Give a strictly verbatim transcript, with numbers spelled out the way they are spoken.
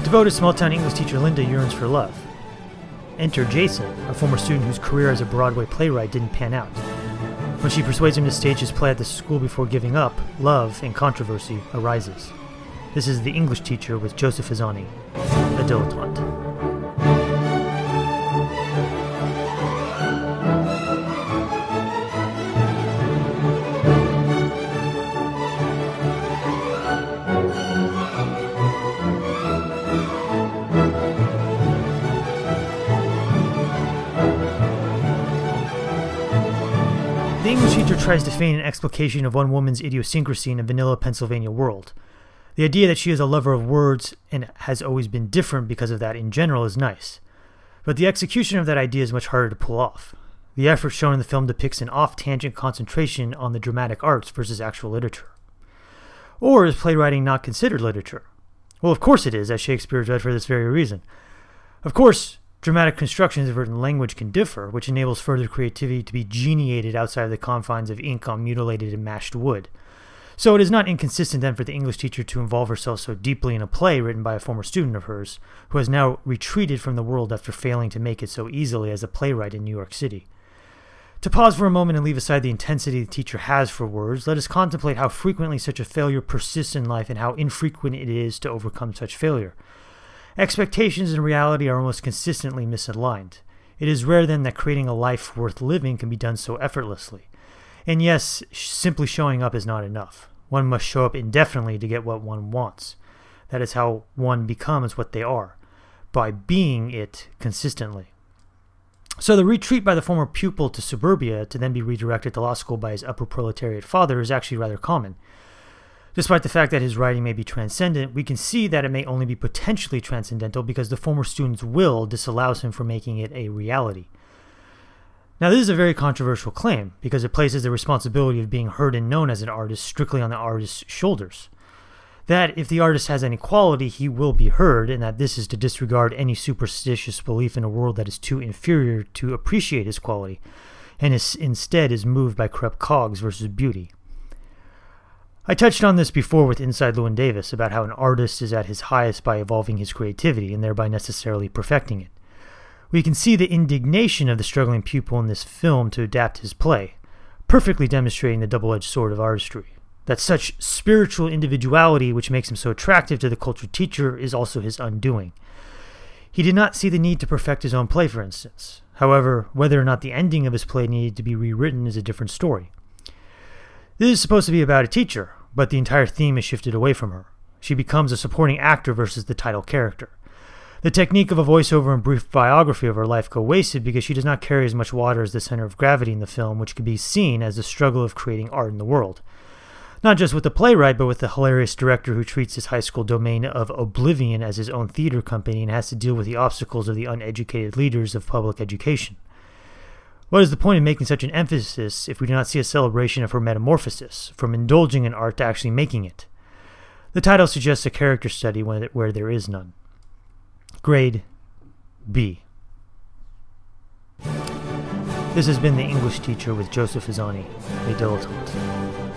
Devoted small-town English teacher Linda yearns for love. Enter Jason, a former student whose career as a Broadway playwright didn't pan out. When she persuades him to stage his play at the school before giving up, love and controversy arises. This is The English Teacher with Joseph Fizzani, a dilettante. The English Teacher tries to feign an explication of one woman's idiosyncrasy in a vanilla Pennsylvania world. The idea that she is a lover of words and has always been different because of that in general is nice. But the execution of that idea is much harder to pull off. The effort shown in the film depicts an off-tangent concentration on the dramatic arts versus actual literature. Or is playwriting not considered literature? Well, of course it is, as Shakespeare is read for this very reason. Of course, dramatic constructions of written language can differ, which enables further creativity to be geniated outside of the confines of ink on mutilated and mashed wood. So it is not inconsistent then for the English teacher to involve herself so deeply in a play written by a former student of hers, who has now retreated from the world after failing to make it so easily as a playwright in New York City. To pause for a moment and leave aside the intensity the teacher has for words, let us contemplate how frequently such a failure persists in life and how infrequent it is to overcome such failure. Expectations and reality are almost consistently misaligned. It is rare then that creating a life worth living can be done so effortlessly. And yes, simply showing up is not enough. One must show up indefinitely to get what one wants. That is how one becomes what they are, by being it consistently. So the retreat by the former pupil to suburbia to then be redirected to law school by his upper proletariat father is actually rather common. Despite the fact that his writing may be transcendent, we can see that it may only be potentially transcendental because the former student's will disallows him from making it a reality. Now, this is a very controversial claim because it places the responsibility of being heard and known as an artist strictly on the artist's shoulders. That if the artist has any quality, he will be heard, and that this is to disregard any superstitious belief in a world that is too inferior to appreciate his quality, and is, instead is moved by corrupt cogs versus beauty. I touched on this before with Inside Llewyn Davis about how an artist is at his highest by evolving his creativity and thereby necessarily perfecting it. We can see the indignation of the struggling pupil in this film to adapt his play, perfectly demonstrating the double-edged sword of artistry. That such spiritual individuality which makes him so attractive to the cultured teacher is also his undoing. He did not see the need to perfect his own play, for instance. However, whether or not the ending of his play needed to be rewritten is a different story. This is supposed to be about a teacher, but the entire theme is shifted away from her. She becomes a supporting actor versus the title character. The technique of a voiceover and brief biography of her life go wasted because she does not carry as much water as the center of gravity in the film, which can be seen as the struggle of creating art in the world. Not just with the playwright, but with the hilarious director who treats his high school domain of oblivion as his own theater company and has to deal with the obstacles of the uneducated leaders of public education. What is the point of making such an emphasis if we do not see a celebration of her metamorphosis, from indulging in art to actually making it? The title suggests a character study where there is none. Grade B. This has been The English Teacher with Joseph Fizzani, a dilettante.